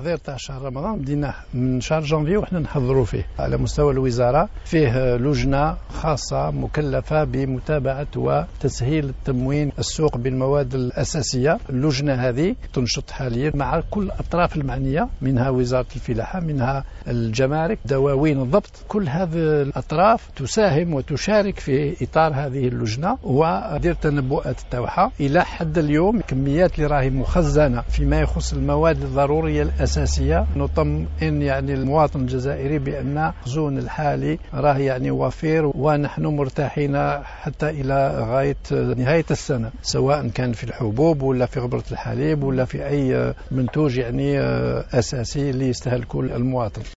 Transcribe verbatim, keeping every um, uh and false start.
التحضير تاع شهر رمضان بديناه من شهر جانفي وحنا نحضروا فيه على مستوى الوزارة. فيه لجنة خاصة مكلفة بمتابعة وتسهيل التموين السوق بالمواد الأساسية. اللجنة هذه تنشط حاليا مع كل الأطراف المعنية، منها وزارة الفلاحة، منها الجمارك، دواوين الضبط. كل هذه الأطراف تساهم وتشارك في إطار هذه اللجنة ودير تنبؤات تاعها. إلى حد اليوم كميات اللي راهي مخزنة فيما يخص المواد الضرورية الأساسية نطمئن يعني المواطن الجزائري بأن المخزون الحالي راه يعني وفير، ونحن مرتاحين حتى إلى غاية نهاية السنة، سواء كان في الحبوب ولا في غبرة الحليب ولا في أي منتوج يعني أساسي اللي يستهلكه المواطن.